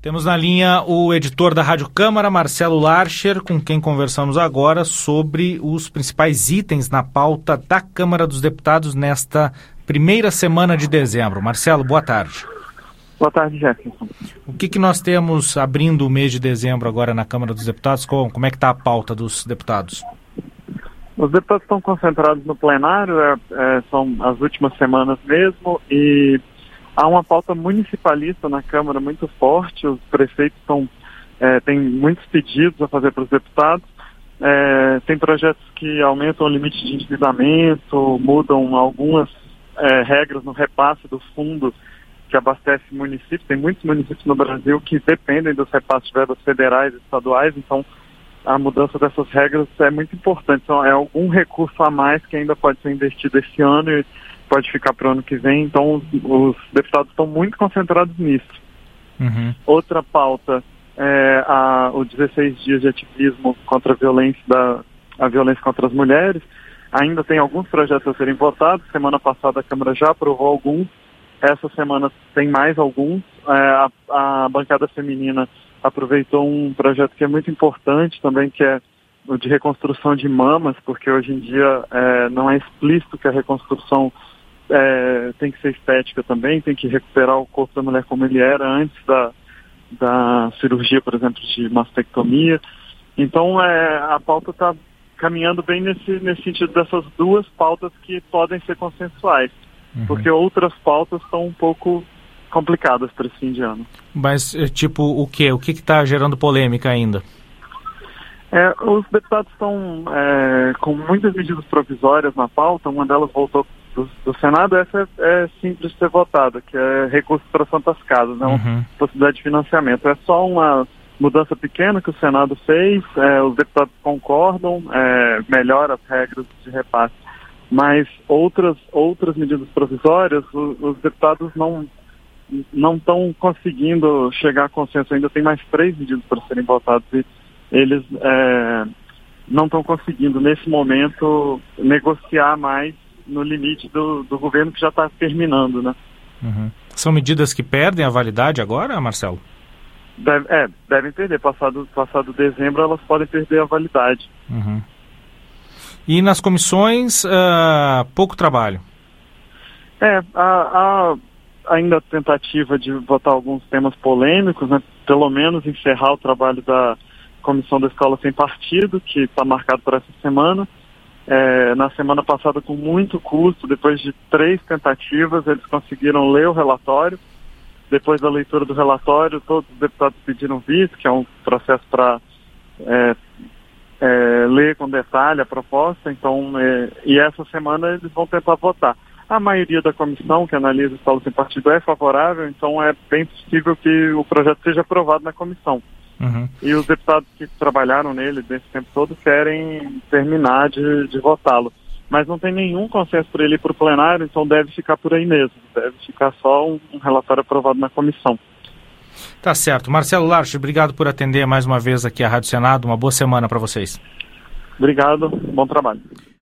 Temos na linha o editor da Rádio Câmara, Marcelo Larcher, com quem conversamos agora sobre os principais itens na pauta da Câmara dos Deputados nesta primeira semana de dezembro. Marcelo, boa tarde. Boa tarde, Jefferson. O que nós temos abrindo o mês de dezembro agora na Câmara dos Deputados? Como é que está a pauta dos deputados? Os deputados estão concentrados no plenário, são as últimas semanas mesmo, e há uma pauta municipalista na Câmara muito forte. Os prefeitos têm muitos pedidos a fazer para os deputados. Tem projetos que aumentam o limite de endividamento, mudam algumas regras no repasse do fundo que abastece municípios. Tem muitos municípios no Brasil que dependem dos repasses de verbas federais e estaduais, então a mudança dessas regras é muito importante. Então, é algum recurso a mais que ainda pode ser investido esse ano e pode ficar para o ano que vem. Então, os deputados estão muito concentrados nisso. Uhum. Outra pauta é os 16 dias de ativismo contra a violência contra as mulheres. Ainda tem alguns projetos a serem votados. Semana passada a Câmara já aprovou alguns. Essa semana tem mais alguns. A bancada feminina aproveitou um projeto que é muito importante também, que é o de reconstrução de mamas, porque hoje em dia não é explícito que a reconstrução tem que ser estética também, tem que recuperar o corpo da mulher como ele era antes da cirurgia, por exemplo, de mastectomia. Então a pauta está caminhando bem nesse sentido dessas duas pautas que podem ser consensuais. Uhum. Porque outras pautas estão um pouco complicadas para esse fim de ano. Mas, tipo, o quê? O que está gerando polêmica ainda? Os deputados estão com muitas medidas provisórias na pauta. Uma delas voltou do Senado. Essa é simples de ser votada, que é recurso para Santas Casas, né? Uma possibilidade de financiamento. É só uma mudança pequena que o Senado fez. Os deputados concordam, melhora as regras de repasse. Mas outras medidas provisórias, os deputados não estão conseguindo chegar a consenso. Ainda tem mais 3 medidas para serem votadas e eles não estão conseguindo, nesse momento, negociar mais no limite do governo que já está terminando, né? Uhum. São medidas que perdem a validade agora, Marcelo? Devem perder. Passado dezembro, elas podem perder a validade. Uhum. E nas comissões, pouco trabalho. Há ainda a tentativa de votar alguns temas polêmicos, né? Pelo menos encerrar o trabalho da Comissão da Escola Sem Partido, que está marcado para essa semana. Na semana passada, com muito custo, depois de 3 tentativas, eles conseguiram ler o relatório. Depois da leitura do relatório, todos os deputados pediram visto, que é um processo para ler com detalhe a proposta. Então, e essa semana eles vão tentar votar. A maioria da comissão que analisa o Escola Sem Partido é favorável, então é bem possível que o projeto seja aprovado na comissão. Uhum. E os deputados que trabalharam nele desse tempo todo querem terminar de votá-lo. Mas não tem nenhum consenso para ele ir para o plenário, então deve ficar por aí mesmo. Deve ficar só um relatório aprovado na comissão. Tá certo. Marcelo Larcher, obrigado por atender mais uma vez aqui a Rádio Senado. Uma boa semana para vocês. Obrigado, bom trabalho.